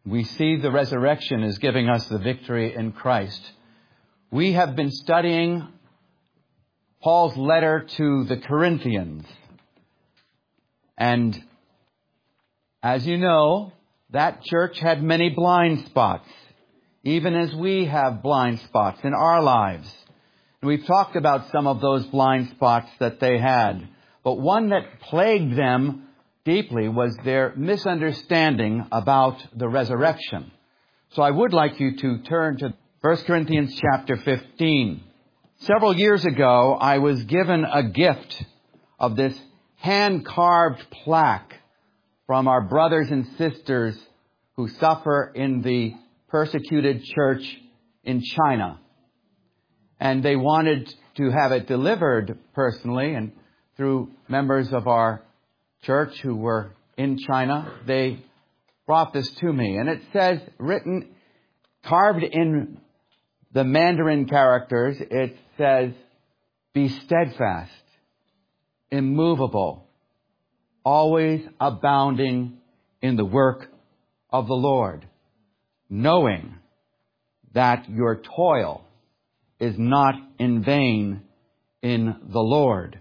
we see the resurrection as giving us the victory in Christ. We have been studying Paul's letter to the Corinthians. And as you know, that church had many blind spots, even as we have blind spots in our lives. And we've talked about some of those blind spots that they had. But one that plagued them deeply was their misunderstanding about the resurrection. So I would like you to turn to 1 Corinthians chapter 15. Several years ago, I was given a gift of this hand-carved plaque from our brothers and sisters who suffer in the persecuted church in China. And they wanted to have it delivered personally, and through members of our church who were in China, they brought this to me. And it says, written, carved in the Mandarin characters, it says, "Be steadfast, immovable, always abounding in the work of the Lord, knowing that your toil is not in vain in the Lord."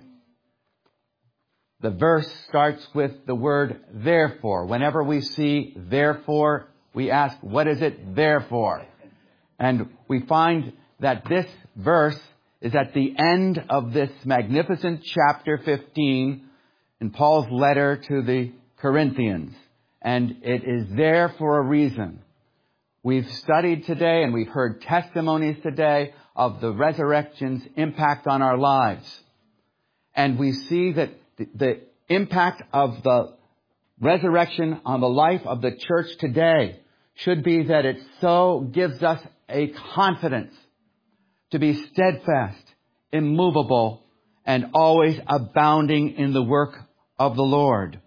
The verse starts with the word therefore. Whenever we see therefore, we ask, what is it there for? And we find that this verse is at the end of this magnificent chapter 15 in Paul's letter to the Corinthians. And it is there for a reason. We've studied today and we've heard testimonies today of the resurrection's impact on our lives. And we see that the impact of the resurrection on the life of the church today should be that it so gives us a confidence to be steadfast, immovable, and always abounding in the work of the Lord.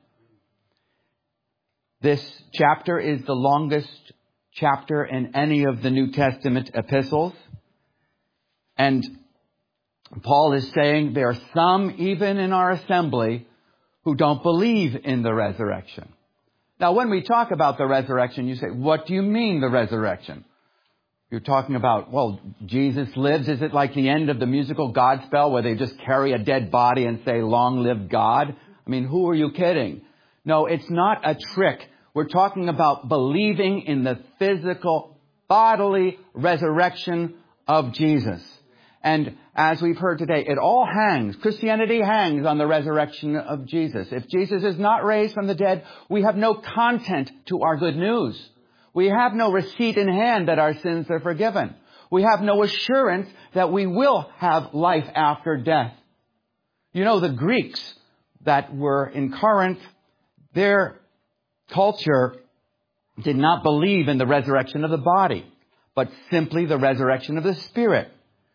This chapter is the longest chapter in any of the New Testament epistles. And Paul is saying there are some, even in our assembly, who don't believe in the resurrection. Now, when we talk about the resurrection, you say, what do you mean the resurrection? You're talking about, well, Jesus lives. Is it like the end of the musical Godspell where they just carry a dead body and say, long live God? I mean, who are you kidding? No, it's not a trick. We're talking about believing in the physical, bodily resurrection of Jesus. And as we've heard today, it all hangs. Christianity hangs on the resurrection of Jesus. If Jesus is not raised from the dead, we have no content to our good news. We have no receipt in hand that our sins are forgiven. We have no assurance that we will have life after death. You know, the Greeks that were in Corinth, their culture did not believe in the resurrection of the body, but simply the resurrection of the spirit.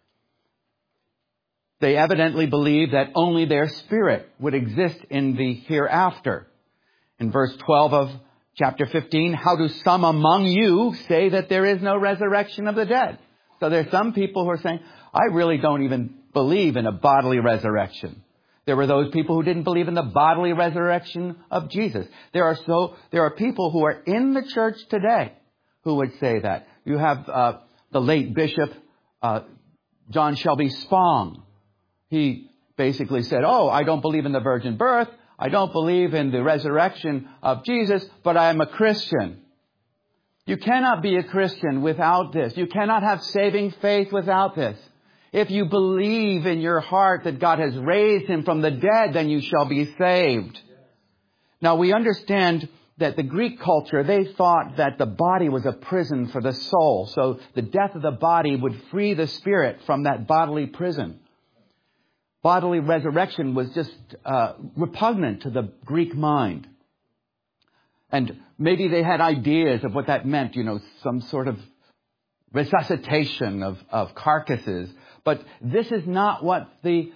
They evidently believed that only their spirit would exist in the hereafter. In verse 12 of chapter 15, how do some among you say that there is no resurrection of the dead? So there's some people who are saying, I really don't even believe in a bodily resurrection. There were those people who didn't believe in the bodily resurrection of Jesus. There are people who are in the church today who would say that. You have the late Bishop John Shelby Spong. He basically said, I don't believe in the virgin birth. I don't believe in the resurrection of Jesus, but I am a Christian. You cannot be a Christian without this. You cannot have saving faith without this. If you believe in your heart that God has raised him from the dead, then you shall be saved. Now, we understand that the Greek culture, they thought that the body was a prison for the soul. So the death of the body would free the spirit from that bodily prison. Bodily resurrection was just repugnant to the Greek mind. And maybe they had ideas of what that meant, some sort of resuscitation of carcasses. But this is not what the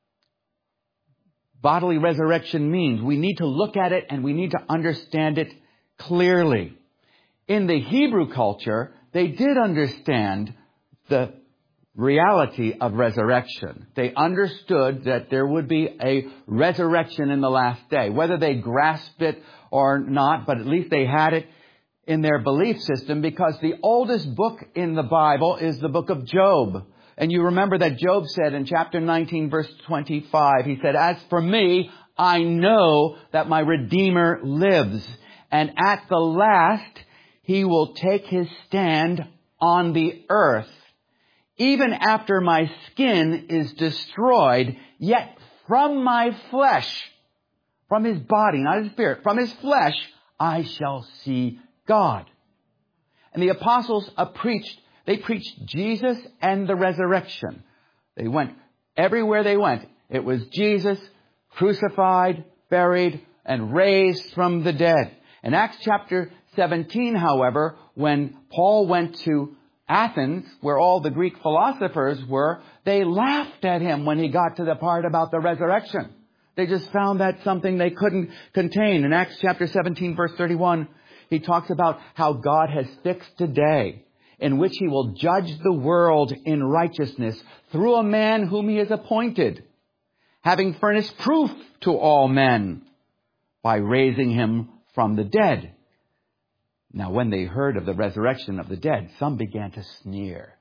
bodily resurrection means. We need to look at it and we need to understand it clearly. In the Hebrew culture, they did understand the reality of resurrection. They understood that there would be a resurrection in the last day. Whether they grasped it or not, but at least they had it in their belief system because the oldest book in the Bible is the book of Job. And you remember that Job said in chapter 19, verse 25, he said, "As for me, I know that my Redeemer lives, and at the last he will take his stand on the earth. Even after my skin is destroyed, yet from my flesh," from his body, not his spirit, from his flesh, "I shall see God." And the apostles they preached Jesus and the resurrection. They went everywhere they went. It was Jesus crucified, buried, and raised from the dead. In Acts chapter 17, however, when Paul went to Athens, where all the Greek philosophers were, they laughed at him when he got to the part about the resurrection. They just found that something they couldn't contain. In Acts chapter 17, verse 31, he talks about how God has fixed a day in which he will judge the world in righteousness through a man whom he has appointed, having furnished proof to all men by raising him from the dead. Now, when they heard of the resurrection of the dead, some began to sneer.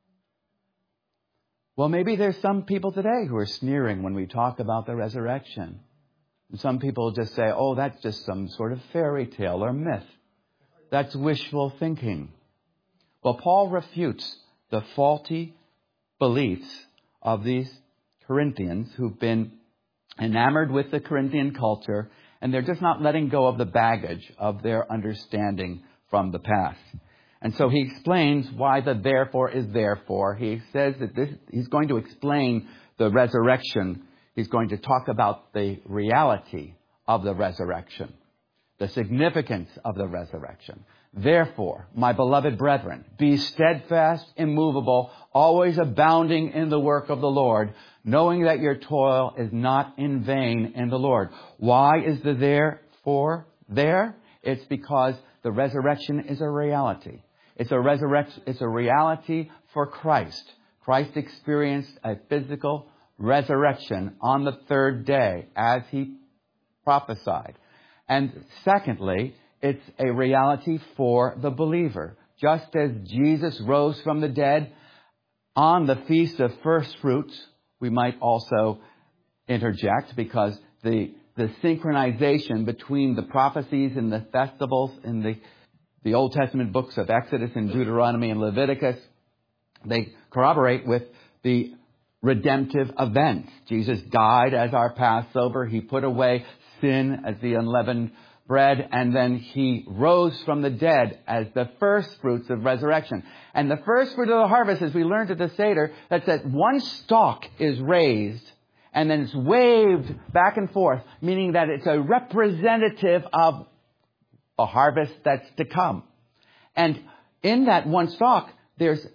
Well, maybe there's some people today who are sneering when we talk about the resurrection. And some people just say, "Oh, that's just some sort of fairy tale or myth. That's wishful thinking." Well, Paul refutes the faulty beliefs of these Corinthians who've been enamored with the Corinthian culture, and they're just not letting go of the baggage of their understanding from the past. And so he explains why the therefore is therefore. He says that he's going to explain the resurrection. He's going to talk about the reality of the resurrection, the significance of the resurrection. "Therefore, my beloved brethren, be steadfast, immovable, always abounding in the work of the Lord, knowing that your toil is not in vain in the Lord." Why is the therefore there? It's because the resurrection is a reality. It's a reality for Christ. Christ experienced a physical resurrection on the third day as he prophesied. And secondly, it's a reality for the believer. Just as Jesus rose from the dead on the Feast of First Fruits, we might also interject because the synchronization between the prophecies and the festivals in the Old Testament books of Exodus and Deuteronomy and Leviticus, they corroborate with the redemptive events. Jesus died as our Passover. He put away sin as the unleavened bread, and then he rose from the dead as the first fruits of resurrection. And the first fruit of the harvest, as we learned at the Seder, that's that one stalk is raised and then it's waved back and forth, meaning that it's a representative of a harvest that's to come. And in that one stalk, there's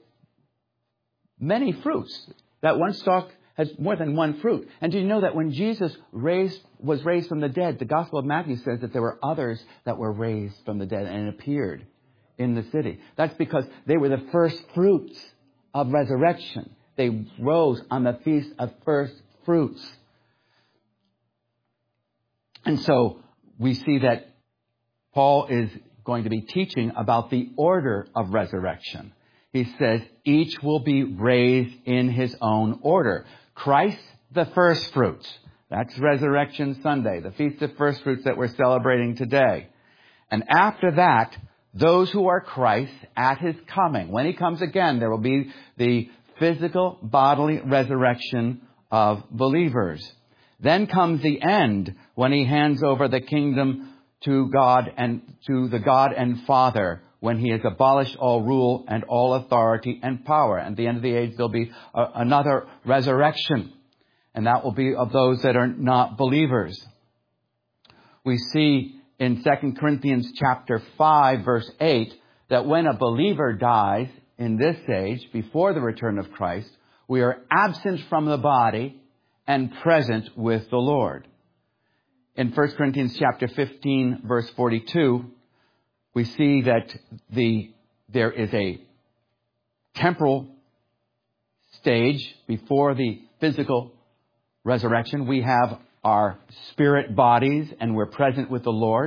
many fruits. That one stalk has more than one fruit. And do you know that when Jesus was raised from the dead, the Gospel of Matthew says that there were others that were raised from the dead and appeared in the city. That's because they were the first fruits of resurrection. They rose on the Feast of First Fruits. And so we see that Paul is going to be teaching about the order of resurrection. He says each will be raised in his own order. Christ, the first fruits. That's Resurrection Sunday, the Feast of First Fruits that we're celebrating today. And after that, those who are Christ at his coming. When he comes again, there will be the physical bodily resurrection of believers. Then comes the end when he hands over the kingdom to God and to the God and Father, when he has abolished all rule and all authority and power. And at the end of the age, there'll be another resurrection. And that will be of those that are not believers. We see in 2 Corinthians chapter 5, verse 8, that when a believer dies in this age, before the return of Christ, we are absent from the body and present with the Lord. In 1 Corinthians chapter 15, verse 42, we see that there is a temporal stage before the physical resurrection. We have our spirit bodies and we're present with the Lord.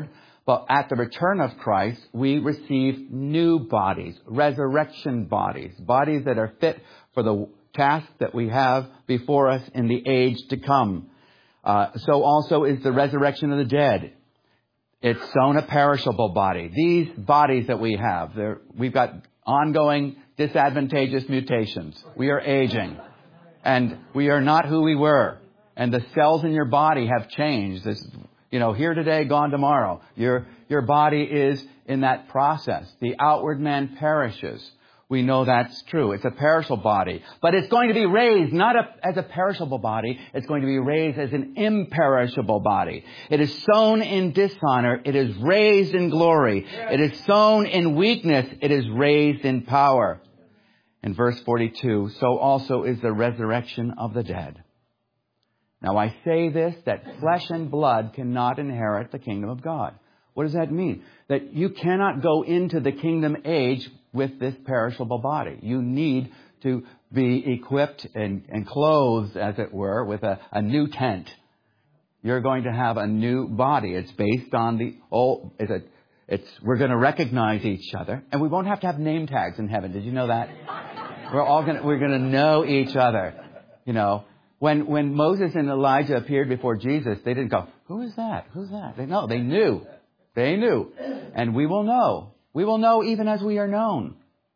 But at the return of Christ, we receive new bodies, resurrection bodies, bodies that are fit for the task that we have before us in the age to come. So also is the resurrection of the dead. It's sown a perishable body. These bodies that we have, we've got ongoing disadvantageous mutations. We are aging. And we are not who we were. And the cells in your body have changed. This, here today, gone tomorrow. Your body is in that process. The outward man perishes. We know that's true. It's a perishable body. But it's going to be raised not as a perishable body. It's going to be raised as an imperishable body. It is sown in dishonor. It is raised in glory. It is sown in weakness. It is raised in power. In verse 42, so also is the resurrection of the dead. Now I say this, that flesh and blood cannot inherit the kingdom of God. What does that mean? That you cannot go into the kingdom age with this perishable body. You need to be equipped and clothed, as it were, with a new tent. You're going to have a new body. It's based on the old. We're going to recognize each other, and we won't have to have name tags in heaven. Did you know that? We're going to know each other. When Moses and Elijah appeared before Jesus, they didn't go, "Who is that? Who's that?" They knew. They knew. And we will know. We will know even as we are known.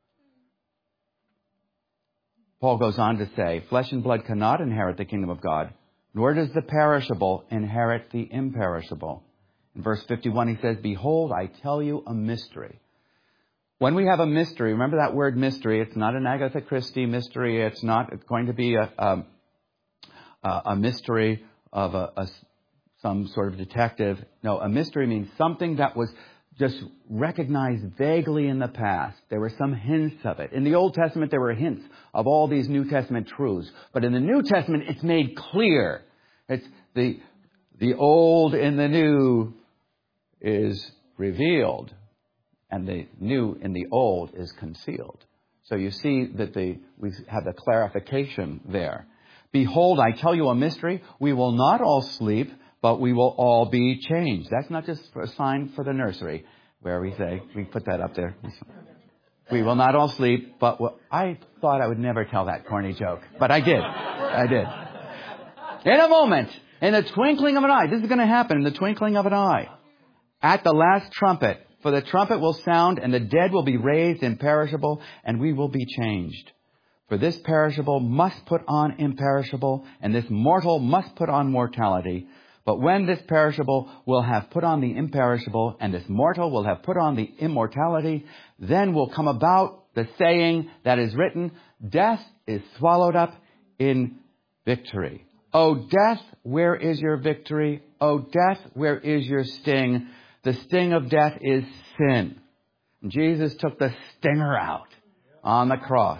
Paul goes on to say, flesh and blood cannot inherit the kingdom of God, nor does the perishable inherit the imperishable. In verse 51, he says, behold, I tell you a mystery. When we have a mystery, remember that word mystery, it's not an Agatha Christie mystery. It's not going to be a mystery of some sort of detective. No, a mystery means something that was just recognized vaguely in the past. There were some hints of it. In the Old Testament, there were hints of all these New Testament truths. But in the New Testament, it's made clear. It's the old in the new is revealed, and the new in the old is concealed. So you see that we have the clarification there. Behold, I tell you a mystery. We will not all sleep, but we will all be changed. That's not just a sign for the nursery where we put that up there. We will not all sleep, but I thought I would never tell that corny joke, but I did. I did. In a moment, in the twinkling of an eye, this is going to happen in the twinkling of an eye. At the last trumpet, for the trumpet will sound and the dead will be raised imperishable and we will be changed. For this perishable must put on imperishable and this mortal must put on mortality. But when this perishable will have put on the imperishable and this mortal will have put on the immortality, then will come about the saying that is written, death is swallowed up in victory. O death, where is your victory? O death, where is your sting? The sting of death is sin. Jesus took the stinger out on the cross.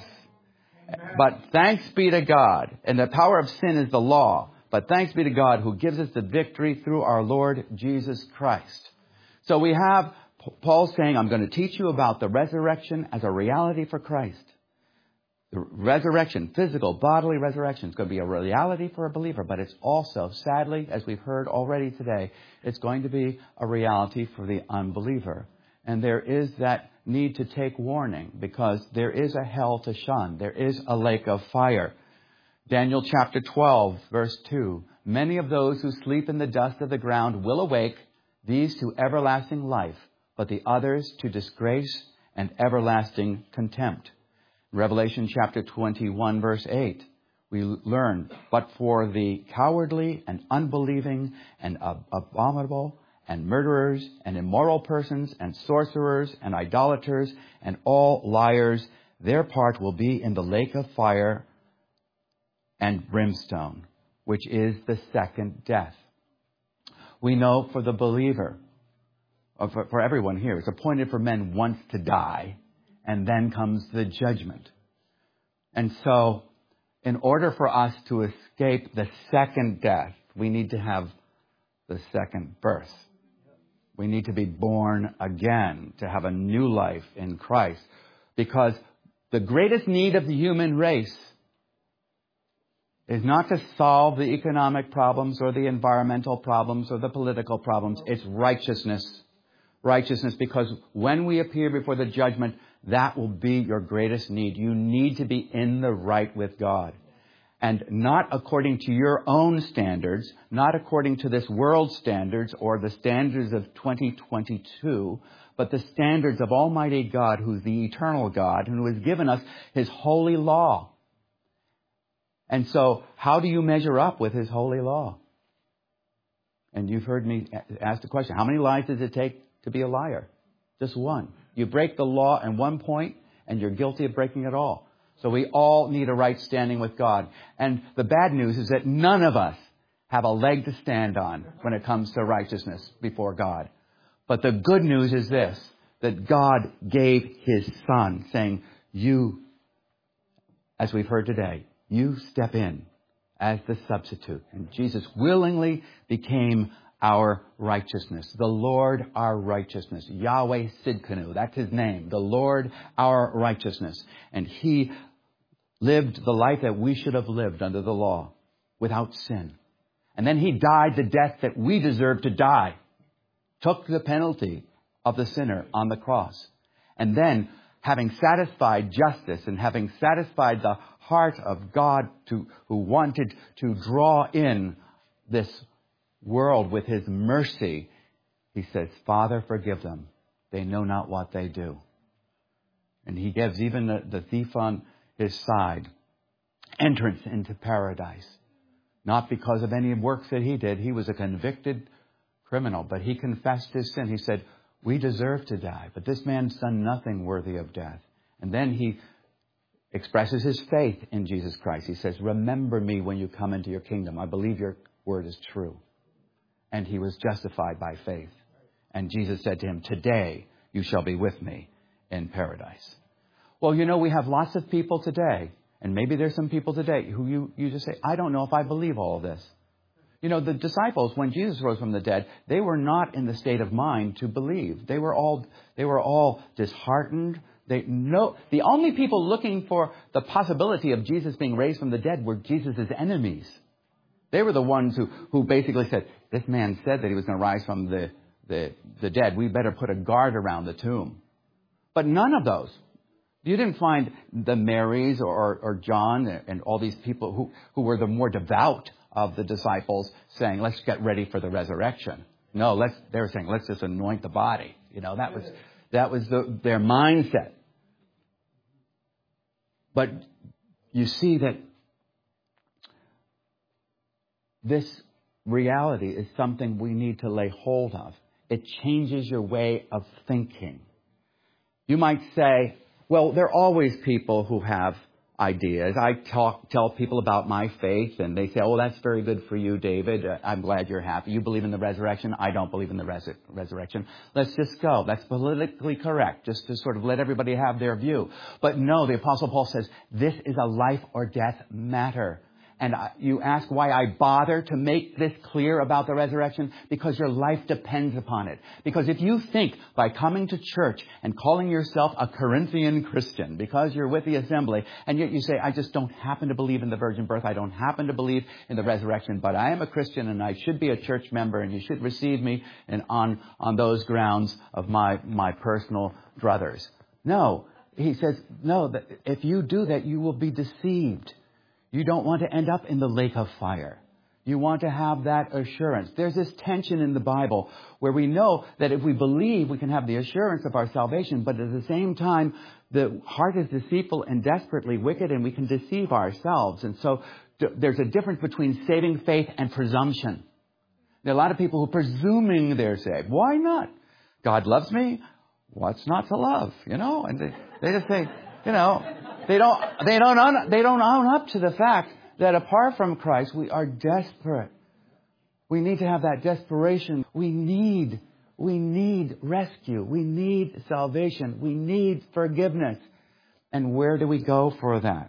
But thanks be to God. And the power of sin is the law. But thanks be to God who gives us the victory through our Lord Jesus Christ. So we have Paul saying, I'm going to teach you about the resurrection as a reality for Christ. The resurrection, physical, bodily resurrection, is going to be a reality for a believer. But it's also, sadly, as we've heard already today, it's going to be a reality for the unbeliever. And there is that need to take warning because there is a hell to shun. There is a lake of fire. Daniel chapter 12, verse 2. Many of those who sleep in the dust of the ground will awake, these to everlasting life, but the others to disgrace and everlasting contempt. Revelation chapter 21, verse 8. We learn, but for the cowardly and unbelieving and abominable and murderers and immoral persons and sorcerers and idolaters and all liars, their part will be in the lake of fire and brimstone, which is the second death. We know for the believer, for everyone here, it's appointed for men once to die, and then comes the judgment. And so, in order for us to escape the second death, we need to have the second birth. We need to be born again, to have a new life in Christ. Because the greatest need of the human race is not to solve the economic problems or the environmental problems or the political problems. It's righteousness. righteousness, because when we appear before the judgment, that will be your greatest need. You need to be in the right with God. And not according to your own standards, not according to this world's standards or the standards of 2022, but the standards of Almighty God, who's the eternal God, and who has given us His holy law. And so, how do you measure up with His holy law? And you've heard me ask the question, how many lies does it take to be a liar? Just one. You break the law at one point, and you're guilty of breaking it all. So we all need a right standing with God. And the bad news is that none of us have a leg to stand on when it comes to righteousness before God. But the good news is this, that God gave His Son, saying, you, as we've heard today, you step in as the substitute. And Jesus willingly became our righteousness. The Lord our righteousness. Yahweh Sidkenu. That's His name. The Lord our righteousness. And He lived the life that we should have lived under the law without sin. And then He died the death that we deserve to die. Took the penalty of the sinner on the cross. And then, having satisfied justice and having satisfied the heart of God who wanted to draw in this world with His mercy, He says, Father, forgive them. They know not what they do. And He gives even the thief on His side entrance into paradise. Not because of any works that he did. He was a convicted criminal, but he confessed his sin. He said, we deserve to die, but this man's done nothing worthy of death. And then he expresses his faith in Jesus Christ. He says, remember me when you come into your kingdom. I believe your word is true. And he was justified by faith. And Jesus said to him, today you shall be with me in paradise. Well, you know, we have lots of people today, and maybe there's some people today who you just say, I don't know if I believe all of this. You know, the disciples, when Jesus rose from the dead, they were not in the state of mind to believe. They were all disheartened. The only people looking for the possibility of Jesus being raised from the dead were Jesus' enemies. They were the ones who basically said, this man said that he was going to rise from the dead. We better put a guard around the tomb. But none of those. You didn't find the Marys or John and all these people who were the more devout of the disciples saying, let's get ready for the resurrection. No, they were saying, let's just anoint the body. You know, that was their mindset. But you see that this reality is something we need to lay hold of. It changes your way of thinking. You might say, well, there are always people who have ideas. I tell people about my faith, and they say, oh, that's very good for you, David. I'm glad you're happy. You believe in the resurrection. I don't believe in the resurrection. Let's just go. That's politically correct, just to sort of let everybody have their view. But no, the Apostle Paul says, this is a life or death matter. And you ask why I bother to make this clear about the resurrection? Because your life depends upon it. Because if you think by coming to church and calling yourself a Corinthian Christian, because you're with the assembly, and yet you say, I just don't happen to believe in the virgin birth, I don't happen to believe in the resurrection, but I am a Christian and I should be a church member and you should receive me and on those grounds of my personal druthers. No, he says, no, that if you do that, you will be deceived. You don't want to end up in the lake of fire. You want to have that assurance. There's this tension in the Bible where we know that if we believe, we can have the assurance of our salvation. But at the same time, the heart is deceitful and desperately wicked, and we can deceive ourselves. And so there's a difference between saving faith and presumption. There are a lot of people who are presuming they're saved. Why not? God loves me. What's not to love? You know, and they just say, you know, they don't own up to the fact that apart from Christ, we are desperate. We need to have that desperation. We need rescue. We need salvation. We need forgiveness. And where do we go for that?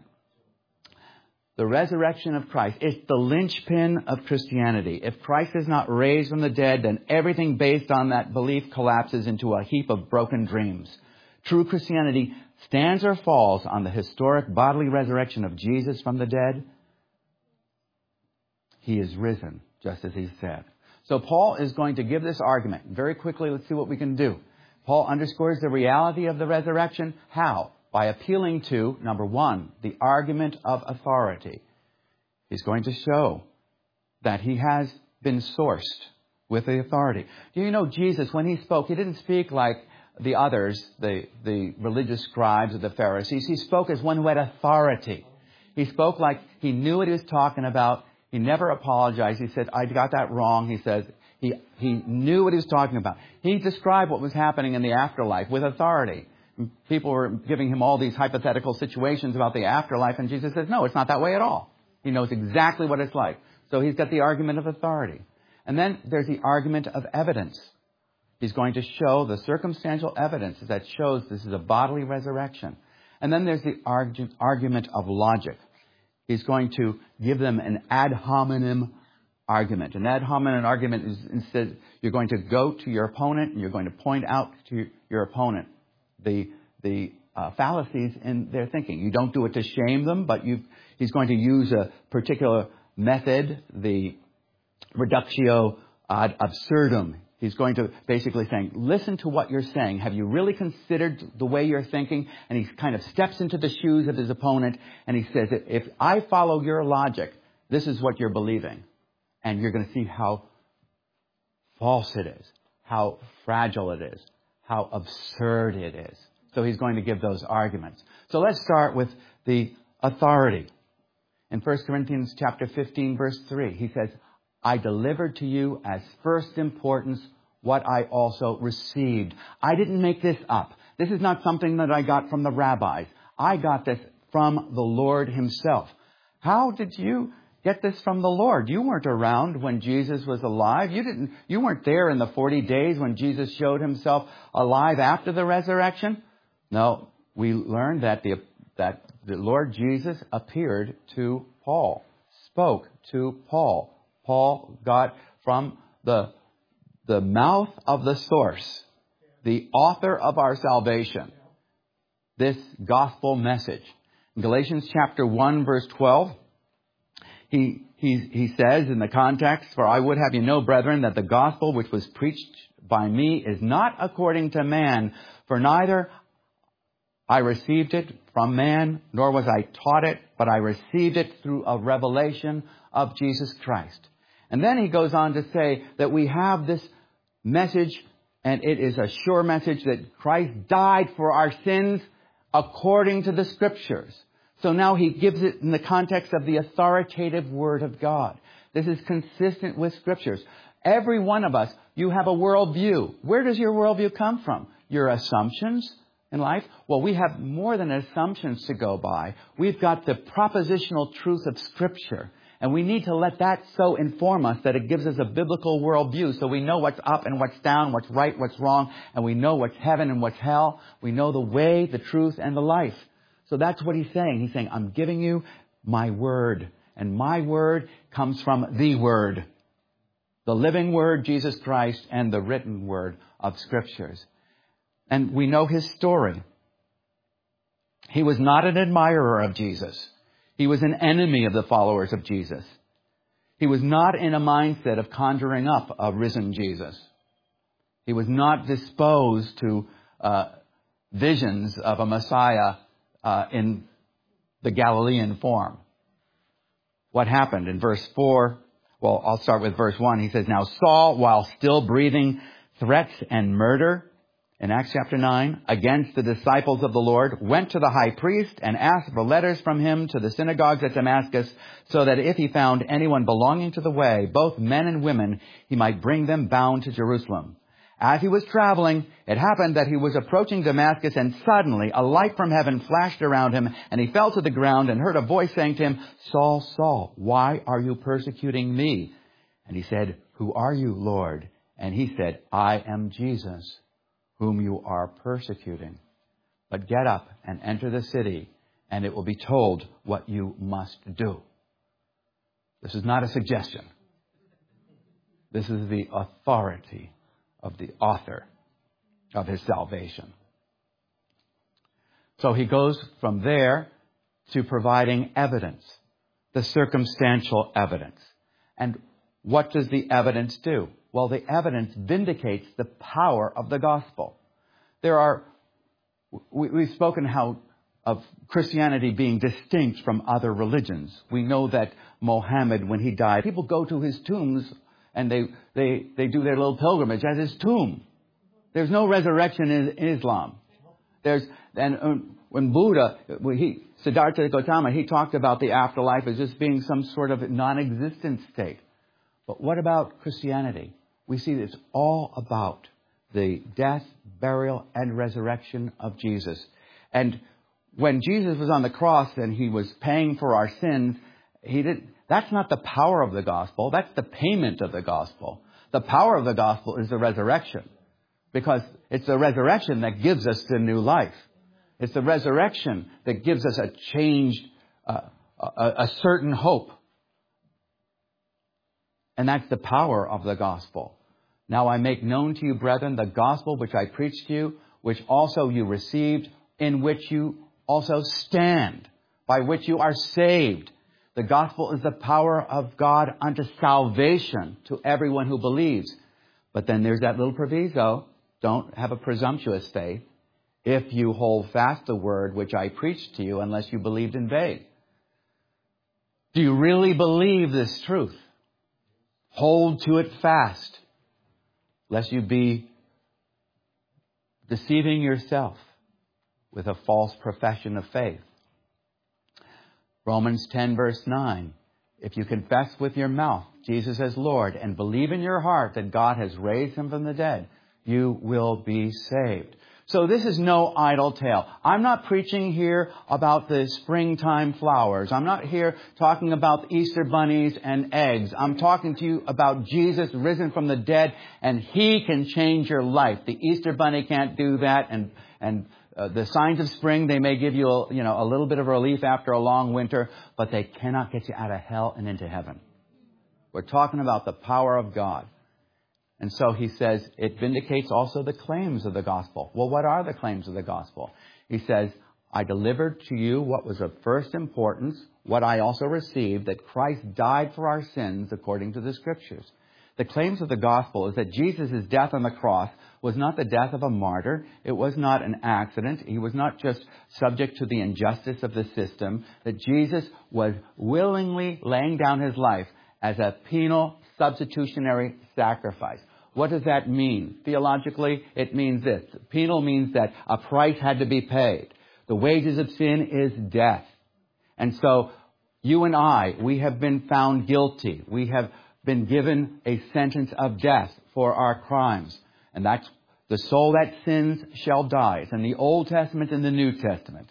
The resurrection of Christ is the linchpin of Christianity. If Christ is not raised from the dead, then everything based on that belief collapses into a heap of broken dreams. True Christianity stands or falls on the historic bodily resurrection of Jesus from the dead. He is risen, just as he said. So Paul is going to give this argument. Very quickly, let's see what we can do. Paul underscores the reality of the resurrection. How? By appealing to, number one, the argument of authority. He's going to show that he has been sourced with the authority. Do you know Jesus, when he spoke, he didn't speak like the others, the religious scribes or the Pharisees. He spoke as one who had authority. He spoke like he knew what he was talking about. He never apologized. He said, I got that wrong. He says he knew what he was talking about. He described what was happening in the afterlife with authority. People were giving him all these hypothetical situations about the afterlife, and Jesus says, no, it's not that way at all. He knows exactly what it's like. So he's got the argument of authority. And then there's the argument of evidence. He's going to show the circumstantial evidence that shows this is a bodily resurrection. And then there's the argument of logic. He's going to give them an ad hominem argument. An ad hominem argument is instead you're going to go to your opponent and you're going to point out to your opponent the fallacies in their thinking. You don't do it to shame them, but he's going to use a particular method, the reductio ad absurdum. He's going to basically saying, listen to what you're saying. Have you really considered the way you're thinking? And he kind of steps into the shoes of his opponent and he says, if I follow your logic, this is what you're believing. And you're going to see how false it is, how fragile it is, how absurd it is. So he's going to give those arguments. So let's start with the authority. In 1 Corinthians chapter 15, verse 3, he says, I delivered to you as first importance what I also received. I didn't make this up. This is not something that I got from the rabbis. I got this from the Lord himself. How did you get this from the Lord? You weren't around when Jesus was alive. You weren't there in the 40 days when Jesus showed himself alive after the resurrection. No, we learned that the Lord Jesus appeared to Paul, spoke to Paul. Paul got from the mouth of the source, the author of our salvation, this gospel message. In Galatians chapter 1, verse 12, he says in the context, for I would have you know, brethren, that the gospel which was preached by me is not according to man, for neither I received it from man, nor was I taught it, but I received it through a revelation of Jesus Christ. And then he goes on to say that we have this message, and it is a sure message that Christ died for our sins according to the Scriptures. So now he gives it in the context of the authoritative Word of God. This is consistent with Scriptures. Every one of us, you have a worldview. Where does your worldview come from? Your assumptions in life? Well, we have more than assumptions to go by. We've got the propositional truth of Scripture. And we need to let that so inform us that it gives us a biblical worldview so we know what's up and what's down, what's right, what's wrong, and we know what's heaven and what's hell. We know the way, the truth, and the life. So that's what he's saying. He's saying, I'm giving you my word. And my word comes from the Word. The living Word, Jesus Christ, and the written Word of Scriptures. And we know his story. He was not an admirer of Jesus. He was an enemy of the followers of Jesus. He was not in a mindset of conjuring up a risen Jesus. He was not disposed to visions of a Messiah in the Galilean form. What happened in verse 4? Well, I'll start with verse 1. He says, Now Saul, while still breathing threats and murder, in Acts chapter 9, against the disciples of the Lord, went to the high priest and asked for letters from him to the synagogues at Damascus, so that if he found anyone belonging to the way, both men and women, he might bring them bound to Jerusalem. As he was traveling, it happened that he was approaching Damascus, and suddenly a light from heaven flashed around him, and he fell to the ground and heard a voice saying to him, Saul, Saul, why are you persecuting me? And he said, Who are you, Lord? And he said, I am Jesus, whom you are persecuting. But get up and enter the city, and it will be told what you must do. This is not a suggestion. This is the authority of the author of his salvation. So he goes from there to providing evidence, the circumstantial evidence. And what does the evidence do? Well, the evidence vindicates the power of the gospel. We've spoken of Christianity being distinct from other religions. We know that Mohammed, when he died, people go to his tombs and they do their little pilgrimage at his tomb. There's no resurrection in Islam. When Buddha, Siddhartha Gautama, he talked about the afterlife as just being some sort of non-existent state. But what about Christianity? We see it's all about the death, burial, and resurrection of Jesus. And when Jesus was on the cross and he was paying for our sins, that's not the power of the gospel. That's the payment of the gospel. The power of the gospel is the resurrection, because it's the resurrection that gives us the new life. It's the resurrection that gives us a changed, a certain hope. And that's the power of the gospel. Now I make known to you, brethren, the gospel which I preached to you, which also you received, in which you also stand, by which you are saved. The gospel is the power of God unto salvation to everyone who believes. But then there's that little proviso. Don't have a presumptuous faith if you hold fast the word which I preached to you, unless you believed in vain. Do you really believe this truth? Hold to it fast, lest you be deceiving yourself with a false profession of faith. Romans 10 verse 9. If you confess with your mouth Jesus as Lord and believe in your heart that God has raised him from the dead, you will be saved. So this is no idle tale. I'm not preaching here about the springtime flowers. I'm not here talking about Easter bunnies and eggs. I'm talking to you about Jesus risen from the dead, and he can change your life. The Easter bunny can't do that, and the signs of spring, they may give you a little bit of relief after a long winter, but they cannot get you out of hell and into heaven. We're talking about the power of God. And so he says it vindicates also the claims of the gospel. Well, what are the claims of the gospel? He says, I delivered to you what was of first importance, what I also received, that Christ died for our sins according to the Scriptures. The claims of the gospel is that Jesus' death on the cross was not the death of a martyr. It was not an accident. He was not just subject to the injustice of the system. That Jesus was willingly laying down his life as a penal substitutionary sacrifice. What does that mean? Theologically, it means this. Penal means that a price had to be paid. The wages of sin is death. And so you and I, we have been found guilty. We have been given a sentence of death for our crimes. And that's the soul that sins shall die. It's in the Old Testament and the New Testament.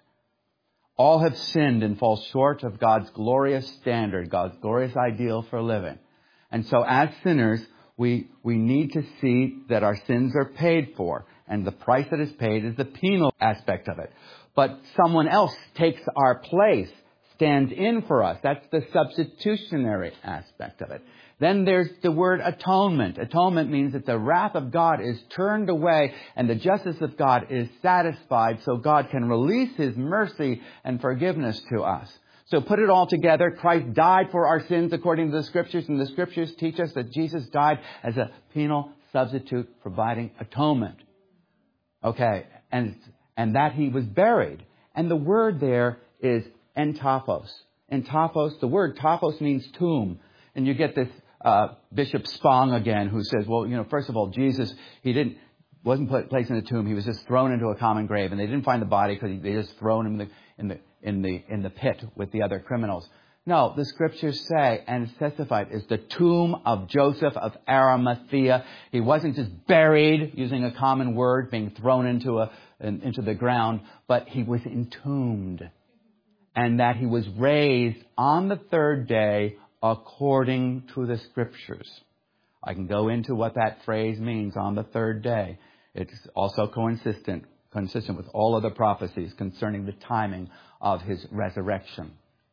All have sinned and fall short of God's glorious standard, God's glorious ideal for living. And so as sinners, we need to see that our sins are paid for. And the price that is paid is the penal aspect of it. But someone else takes our place, stands in for us. That's the substitutionary aspect of it. Then there's the word atonement. Atonement means that the wrath of God is turned away and the justice of God is satisfied, so God can release his mercy and forgiveness to us. So put it all together. Christ died for our sins according to the Scriptures, and the Scriptures teach us that Jesus died as a penal substitute providing atonement. Okay, and that he was buried. And the word there is entopos. Entopos, the word topos means tomb. And you get this Bishop Spong again, who says, well, first of all, Jesus, wasn't placed in a tomb. He was just thrown into a common grave, and they didn't find the body because they just thrown him in the pit with the other criminals. No, the Scriptures say, and it's testified, is the tomb of Joseph of Arimathea. He wasn't just buried, using a common word, being thrown into the ground, but he was entombed, and that he was raised on the third day according to the Scriptures. I can go into what that phrase means, on the third day. It's also consistent with all other prophecies concerning the timing of his resurrection.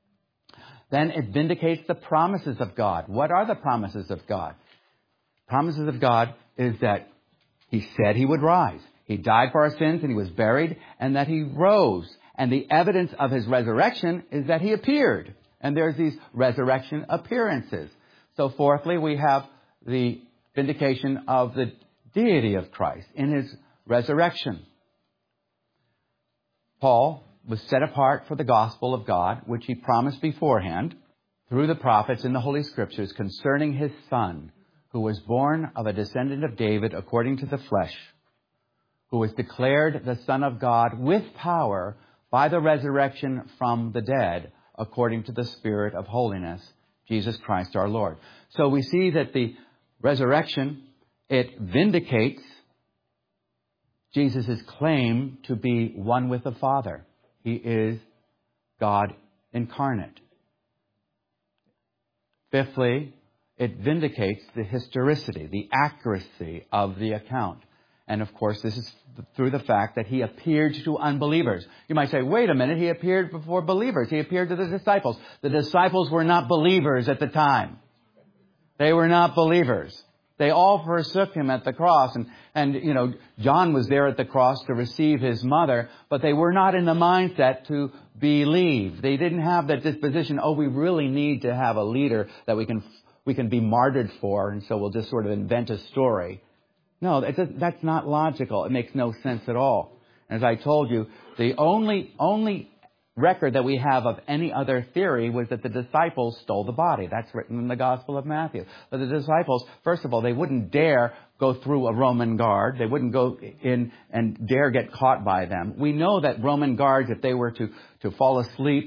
Then it vindicates the promises of God. What are the promises of God? Promises of God is that he said he would rise. He died for our sins and he was buried, and that he rose. And the evidence of his resurrection is that he appeared. And there's these resurrection appearances. So fourthly, we have the vindication of the deity of Christ in his resurrection. Paul was set apart for the gospel of God, which he promised beforehand through the prophets in the Holy Scriptures concerning his Son, who was born of a descendant of David according to the flesh, who was declared the Son of God with power by the resurrection from the dead, according to the Spirit of holiness, Jesus Christ our Lord. So we see that the resurrection, it vindicates Jesus' claim to be one with the Father. He is God incarnate. Fifthly, it vindicates the historicity, the accuracy of the account. And of course, this is through the fact that he appeared to unbelievers. You might say, wait a minute, he appeared before believers. He appeared to the disciples. The disciples were not believers at the time. They were not believers. They all forsook him at the cross. And John was there at the cross to receive his mother, but they were not in the mindset to believe. They didn't have that disposition, we really need to have a leader that we can be martyred for, and so we'll just sort of invent a story. No, that's not logical. It makes no sense at all. As I told you, the only record that we have of any other theory was that the disciples stole the body. That's written in the Gospel of Matthew. But the disciples, first of all, they wouldn't dare go through a Roman guard. They wouldn't go in and dare get caught by them. We know that Roman guards, if they were to fall asleep,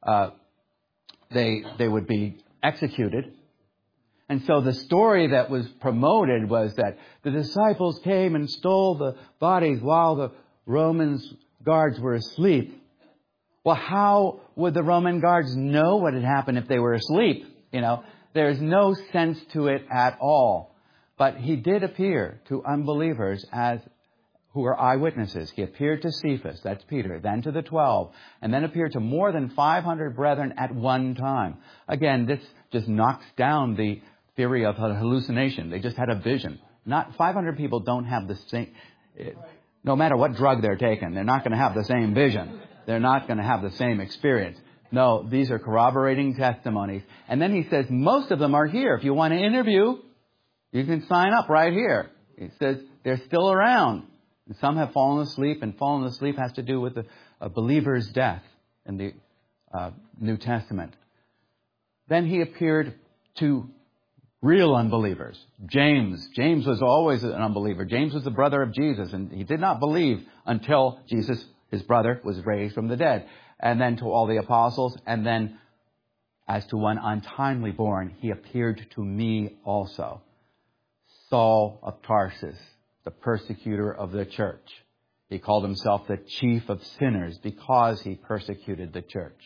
they would be executed. And so the story that was promoted was that the disciples came and stole the bodies while the Roman guards were asleep. Well, how would the Roman guards know what had happened if they were asleep? There's no sense to it at all. But he did appear to unbelievers who were eyewitnesses. He appeared to Cephas, that's Peter, then to the 12, and then appeared to more than 500 brethren at one time. Again, this just knocks down the theory of hallucination. They just had a vision. Not 500 people don't have the same, no matter what drug they're taking, they're not going to have the same vision. They're not going to have the same experience. No, these are corroborating testimonies. And then he says, most of them are here. If you want to interview, you can sign up right here. He says they're still around. And some have fallen asleep, and fallen asleep has to do with a believer's death in the New Testament. Then he appeared to real unbelievers. James was always an unbeliever. James was the brother of Jesus, and he did not believe until Jesus, his brother, was raised from the dead. And then to all the apostles, and then as to one untimely born, he appeared to me also. Saul of Tarsus, the persecutor of the church. He called himself the chief of sinners because he persecuted the church.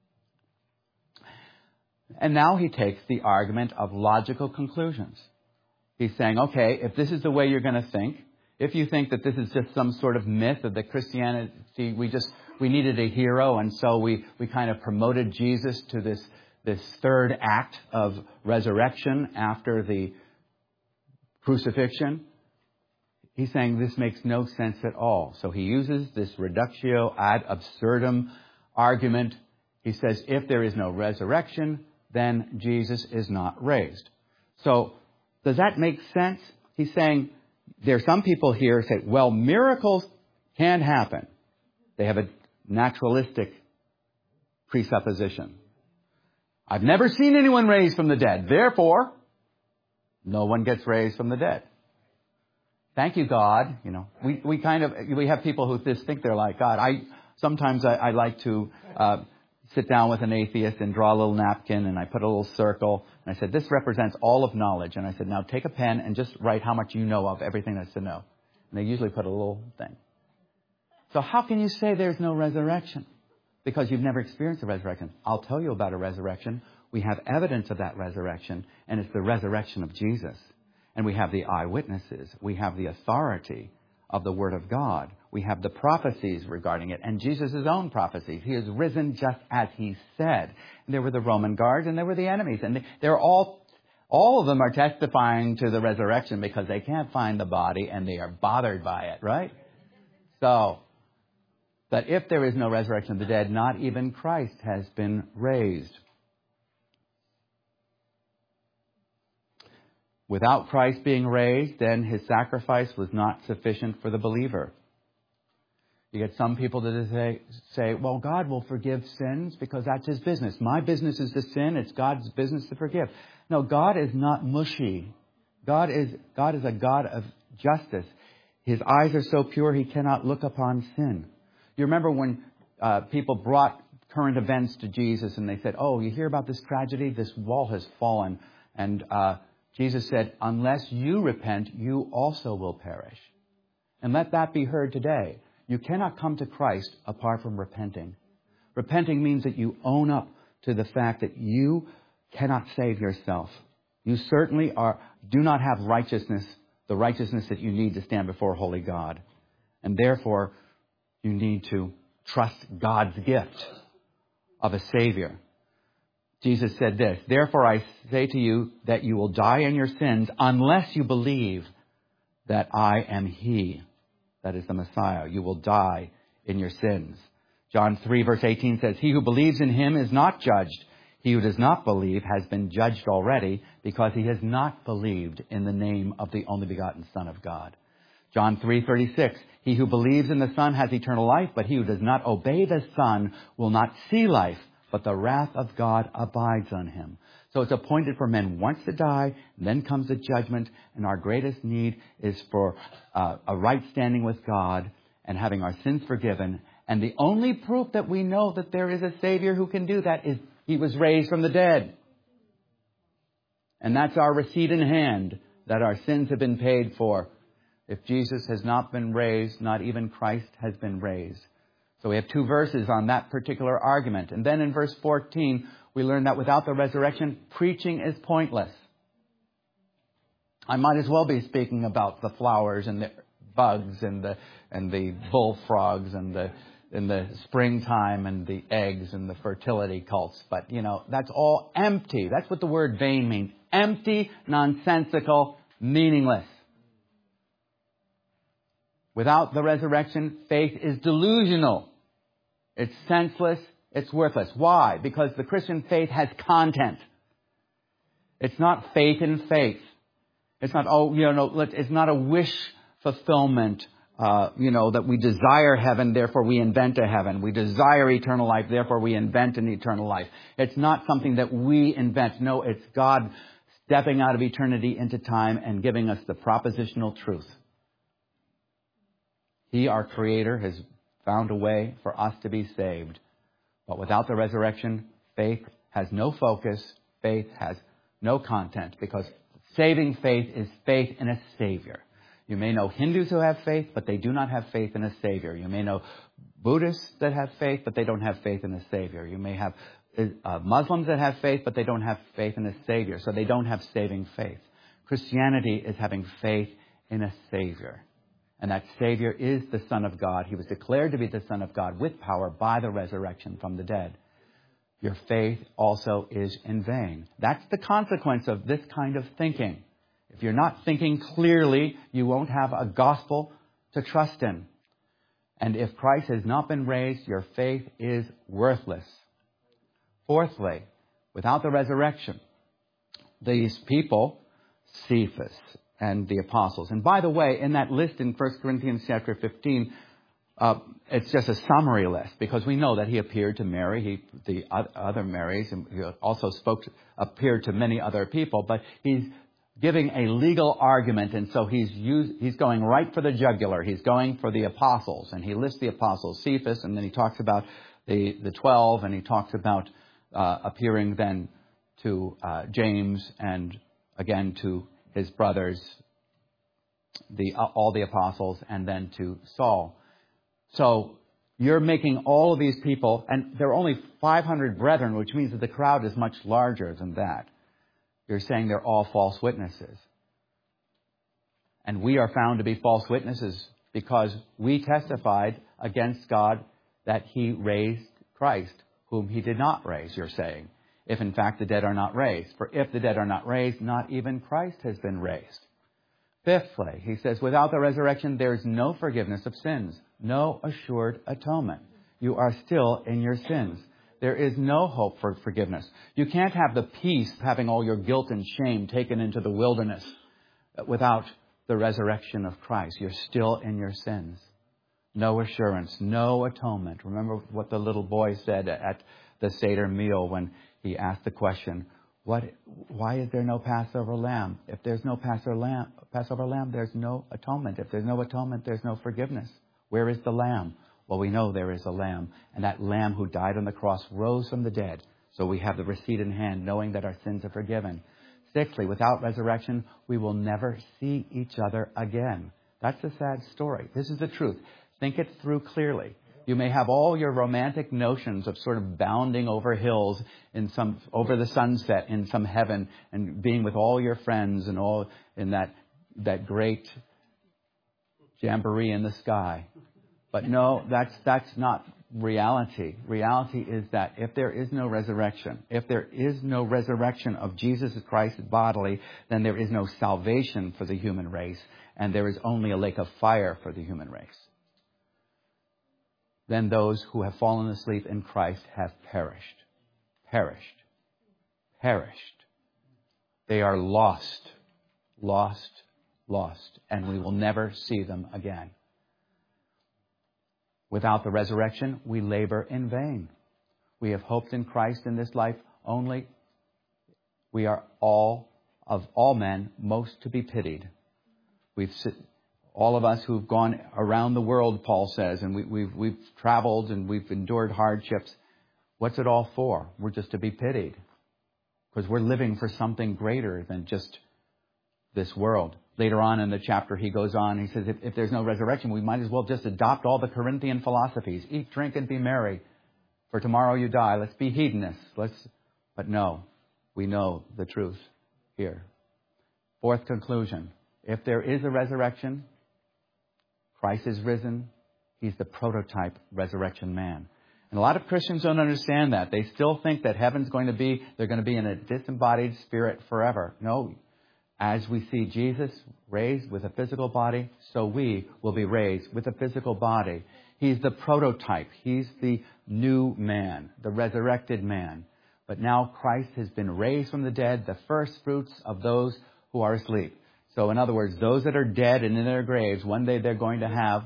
And now he takes the argument of logical conclusions. He's saying, okay, if this is the way you're going to think, if you think that this is just some sort of myth of that Christianity, we needed a hero, and so we kind of promoted Jesus to this third act of resurrection after the crucifixion. He's saying this makes no sense at all. So he uses this reductio ad absurdum argument. He says, if there is no resurrection, then Jesus is not raised. So does that make sense? He's saying there are some people here who say, well, miracles can happen. They have a naturalistic presupposition. I've never seen anyone raised from the dead. Therefore, no one gets raised from the dead. Thank you, God. We have people who just think they're like God. Sometimes I like to sit down with an atheist and draw a little napkin, and I put a little circle, and I said, this represents all of knowledge. And I said, now take a pen and just write how much you know of everything that's to know. And they usually put a little thing. So how can you say there's no resurrection? Because you've never experienced a resurrection. I'll tell you about a resurrection. We have evidence of that resurrection, and it's the resurrection of Jesus. And we have the eyewitnesses. We have the authority of the Word of God. We have the prophecies regarding it, and Jesus' own prophecies. He is risen just as he said. And there were the Roman guards, and there were the enemies. And they're all of them are testifying to the resurrection because they can't find the body, and they are bothered by it, right? So, but if there is no resurrection of the dead, not even Christ has been raised. Without Christ being raised, then his sacrifice was not sufficient for the believer. You get some people that say, well, God will forgive sins because that's his business. My business is to sin. It's God's business to forgive. No, God is not mushy. God is a God of justice. His eyes are so pure he cannot look upon sin. You remember when people brought current events to Jesus and they said, oh, you hear about this tragedy? This wall has fallen. And Jesus said, unless you repent, you also will perish. And let that be heard today. You cannot come to Christ apart from repenting. Repenting means that you own up to the fact that you cannot save yourself. You certainly do not have righteousness, the righteousness that you need to stand before holy God. And therefore, you need to trust God's gift of a Savior. Jesus said this, therefore I say to you that you will die in your sins unless you believe that I am He. That is the Messiah. You will die in your sins. John 3 verse 18 says, he who believes in him is not judged. He who does not believe has been judged already because he has not believed in the name of the only begotten Son of God. John 3:36, he who believes in the Son has eternal life, but he who does not obey the Son will not see life, but the wrath of God abides on him. So it's appointed for men once to die, and then comes the judgment, and our greatest need is for a right standing with God and having our sins forgiven. And the only proof that we know that there is a Savior who can do that is He was raised from the dead. And that's our receipt in hand, that our sins have been paid for. If Jesus has not been raised, not even Christ has been raised. So we have 2 verses on that particular argument. And then in verse 14, we learn that without the resurrection, preaching is pointless. I might as well be speaking about the flowers and the bugs and the bullfrogs and the springtime and the eggs and the fertility cults. But, that's all empty. That's what the word vain means. Empty, nonsensical, meaningless. Without the resurrection, faith is delusional. It's senseless. It's worthless. Why? Because the Christian faith has content. It's not faith in faith. It's not, it's not a wish fulfillment, that we desire heaven, therefore we invent a heaven. We desire eternal life, therefore we invent an eternal life. It's not something that we invent. No, it's God stepping out of eternity into time and giving us the propositional truth. He, our Creator, has found a way for us to be saved. But without the resurrection, faith has no focus. Faith has no content, because saving faith is faith in a Savior. You may know Hindus who have faith, but they do not have faith in a Savior. You may know Buddhists that have faith, but they don't have faith in a Savior. You may have Muslims that have faith, but they don't have faith in a Savior. So they don't have saving faith. Christianity is having faith in a Savior. And that Savior is the Son of God. He was declared to be the Son of God with power by the resurrection from the dead. Your faith also is in vain. That's the consequence of this kind of thinking. If you're not thinking clearly, you won't have a gospel to trust in. And if Christ has not been raised, your faith is worthless. Fourthly, without the resurrection, these people, Cephas and the apostles. And by the way, in that list in 1 Corinthians chapter 15, it's just a summary list, because we know that he appeared to Mary, the other Marys, and he also appeared to many other people, but he's giving a legal argument, and so he's going right for the jugular. He's going for the apostles, and he lists the apostles, Cephas, and then he talks about the 12, and he talks about appearing then to James and again to his brothers, all the apostles, and then to Saul. So you're making all of these people, and there are only 500 brethren, which means that the crowd is much larger than that. You're saying they're all false witnesses. And we are found to be false witnesses because we testified against God that He raised Christ, whom He did not raise, you're saying, if in fact the dead are not raised. For if the dead are not raised, not even Christ has been raised. Fifthly, he says, without the resurrection, there is no forgiveness of sins, no assured atonement. You are still in your sins. There is no hope for forgiveness. You can't have the peace of having all your guilt and shame taken into the wilderness without the resurrection of Christ, you're still in your sins. No assurance, no atonement. Remember what the little boy said at the Seder meal when he asked the question, why is there no Passover lamb? If there's no Passover lamb, there's no atonement. If there's no atonement, there's no forgiveness. Where is the lamb? Well, we know there is a lamb. And that lamb who died on the cross rose from the dead. So we have the receipt in hand, knowing that our sins are forgiven. Sixthly, without resurrection, we will never see each other again. That's a sad story. This is the truth. Think it through clearly. You may have all your romantic notions of sort of bounding over hills over the sunset in some heaven and being with all your friends and all in that great jamboree in the sky. But no, that's not reality. Reality is that if there is no resurrection, of Jesus Christ bodily, then there is no salvation for the human race, and there is only a lake of fire for the human race. Then those who have fallen asleep in Christ have perished. They are lost, and we will never see them again. Without the resurrection, we labor in vain. We have hoped in Christ in this life only. We are of all men, most to be pitied. All of us who've gone around the world, Paul says, and we've traveled and we've endured hardships. What's it all for? We're just to be pitied. Because we're living for something greater than just this world. Later on in the chapter, he goes on, he says, if there's no resurrection, we might as well just adopt all the Corinthian philosophies. Eat, drink, and be merry, for tomorrow you die. Let's be hedonists. But no, we know the truth here. Fourth conclusion, if there is a resurrection, Christ is risen. He's the prototype resurrection man. And a lot of Christians don't understand that. They still think that they're going to be in a disembodied spirit forever. No. As we see Jesus raised with a physical body, so we will be raised with a physical body. He's the prototype. He's the new man, the resurrected man. But now Christ has been raised from the dead, the first fruits of those who are asleep. So in other words, those that are dead and in their graves, one day they're going to have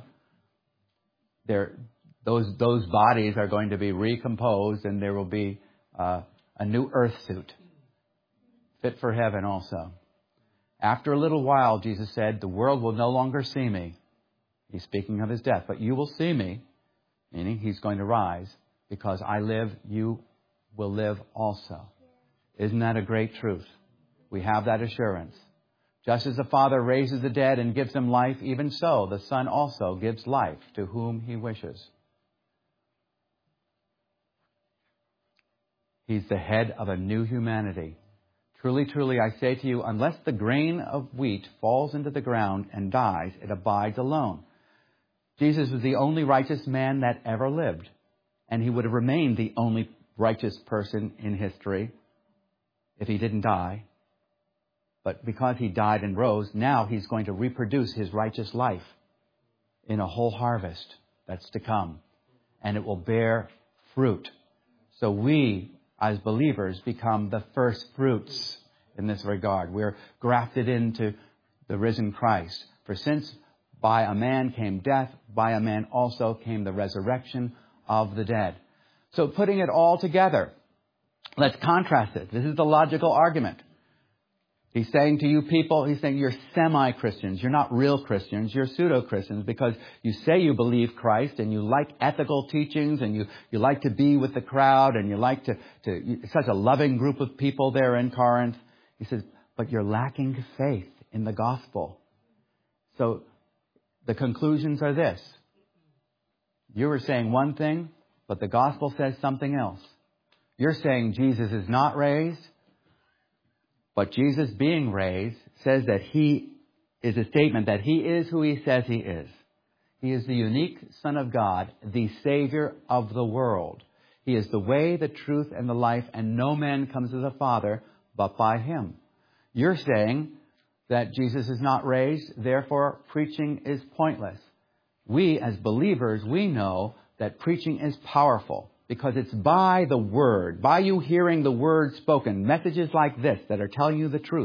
those bodies are going to be recomposed, and there will be a new earth suit fit for heaven also. After a little while, Jesus said, the world will no longer see me. He's speaking of his death. But you will see me, meaning he's going to rise. Because I live, you will live also. Isn't that a great truth? We have that assurance. Just as the Father raises the dead and gives them life, even so, the Son also gives life to whom he wishes. He's the head of a new humanity. Truly, truly, I say to you, unless the grain of wheat falls into the ground and dies, it abides alone. Jesus was the only righteous man that ever lived. And he would have remained the only righteous person in history if he didn't die. But because he died and rose, now he's going to reproduce his righteous life in a whole harvest that's to come. And it will bear fruit. So we, as believers, become the first fruits in this regard. We're grafted into the risen Christ. For since by a man came death, by a man also came the resurrection of the dead. So putting it all together, let's contrast it. This is the logical argument. He's saying to you people, he's saying you're semi-Christians. You're not real Christians. You're pseudo-Christians because you say you believe Christ and you like ethical teachings and you like to be with the crowd and you like to such a loving group of people there in Corinth. He says, but you're lacking faith in the gospel. So the conclusions are this. You were saying one thing, but the gospel says something else. You're saying Jesus is not raised. But Jesus being raised says that he is a statement that he is who he says he is. He is the unique Son of God, the Savior of the world. He is the way, the truth, and the life, and no man comes to the Father but by him. You're saying that Jesus is not raised, therefore preaching is pointless. We, as believers, we know that preaching is powerful. Because it's by the word, by you hearing the word spoken, messages like this that are telling you the truth.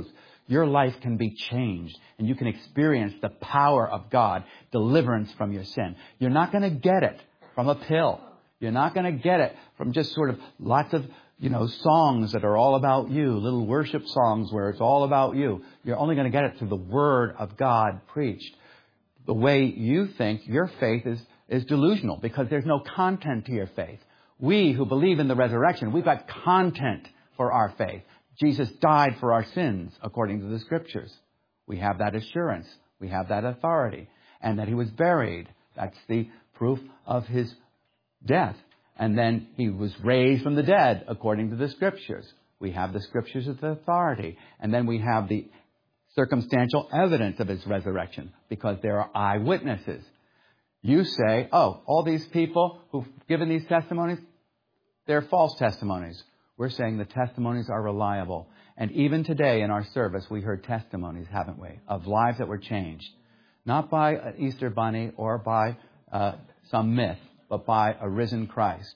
your life can be changed and you can experience the power of God, deliverance from your sin. You're not going to get it from a pill. You're not going to get it from just sort of lots of, songs that are all about you, little worship songs where it's all about you. You're only going to get it through the Word of God preached. The way you think, your faith is delusional because there's no content to your faith. We who believe in the resurrection, we've got content for our faith. Jesus died for our sins according to the Scriptures. We have that assurance. We have that authority. And that He was buried. That's the proof of His death. And then He was raised from the dead according to the Scriptures. We have the Scriptures with authority. And then we have the circumstantial evidence of His resurrection because there are eyewitnesses. You say, all these people who've given these testimonies, they're false testimonies. We're saying the testimonies are reliable. And even today in our service, we heard testimonies, haven't we, of lives that were changed. Not by an Easter bunny or by some myth, but by a risen Christ.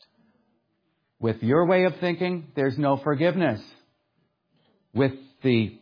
With your way of thinking, there's no forgiveness. With the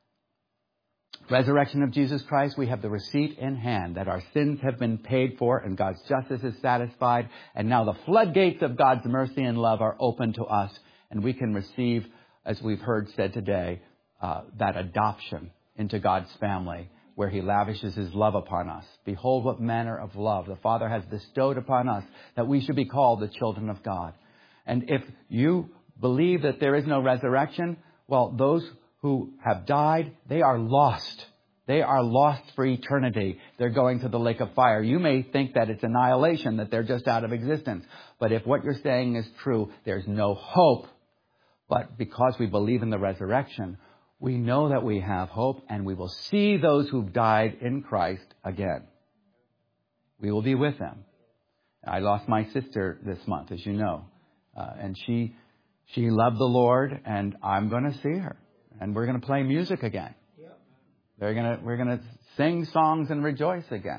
resurrection of Jesus Christ, we have the receipt in hand that our sins have been paid for and God's justice is satisfied. And now the floodgates of God's mercy and love are open to us. And we can receive, as we've heard said today, that adoption into God's family where He lavishes His love upon us. Behold what manner of love the Father has bestowed upon us that we should be called the children of God. And if you believe that there is no resurrection, well, those who have died, they are lost. They are lost for eternity. They're going to the lake of fire. You may think that it's annihilation, that they're just out of existence. But if what you're saying is true, there's no hope. But because we believe in the resurrection, we know that we have hope and we will see those who've died in Christ again. We will be with them. I lost my sister this month, as you know. And she loved the Lord, and I'm going to see her. And we're going to play music again. We're going to sing songs and rejoice again.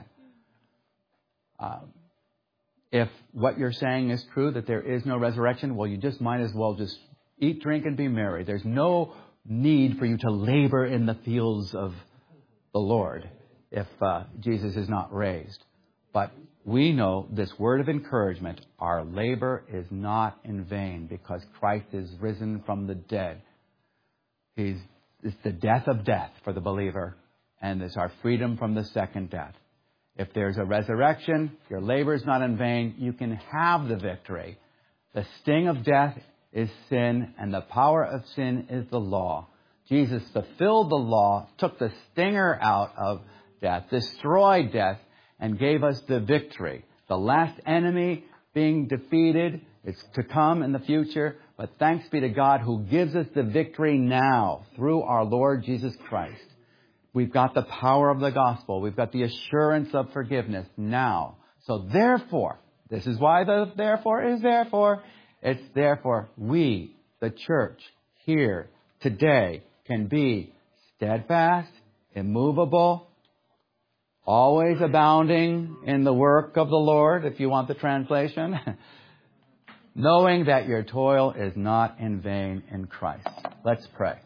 If what you're saying is true, that there is no resurrection, well, you just might as well just eat, drink, and be merry. There's no need for you to labor in the fields of the Lord if Jesus is not raised. But we know this word of encouragement, our labor is not in vain because Christ is risen from the dead. It's the death of death for the believer, and it's our freedom from the second death. If there's a resurrection, your labor is not in vain. You can have the victory. The sting of death is sin, and the power of sin is the law. Jesus fulfilled the law, took the stinger out of death, destroyed death, and gave us the victory. The last enemy being defeated is to come in the future, but thanks be to God who gives us the victory now through our Lord Jesus Christ. We've got the power of the gospel. We've got the assurance of forgiveness now. So therefore, this is why the therefore is therefore. It's therefore we, the church, here today can be steadfast, immovable, always abounding in the work of the Lord, if you want the translation, knowing that your toil is not in vain in Christ. Let's pray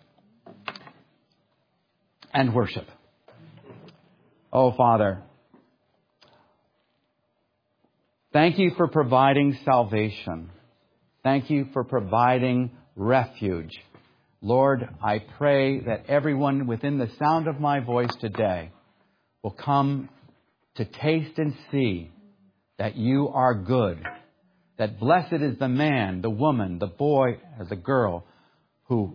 and worship. Oh, Father, thank you for providing salvation. Thank you for providing refuge. Lord, I pray that everyone within the sound of my voice today will come to taste and see that you are good, that blessed is the man, the woman, the boy, or the girl who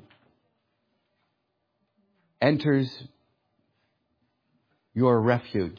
enters your refuge,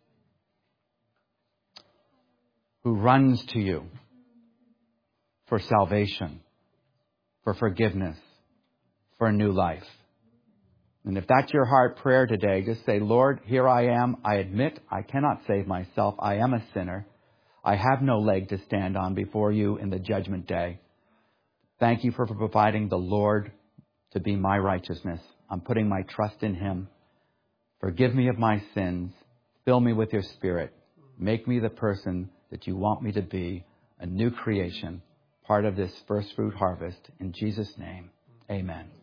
who runs to you for salvation, for forgiveness, for a new life. And if that's your heart prayer today, just say, Lord, here I am. I admit I cannot save myself. I am a sinner. I have no leg to stand on before you in the judgment day. Thank you for providing the Lord to be my righteousness. I'm putting my trust in Him. Forgive me of my sins. Fill me with your Spirit. Make me the person that you want me to be, a new creation, part of this first fruit harvest. In Jesus' name, amen.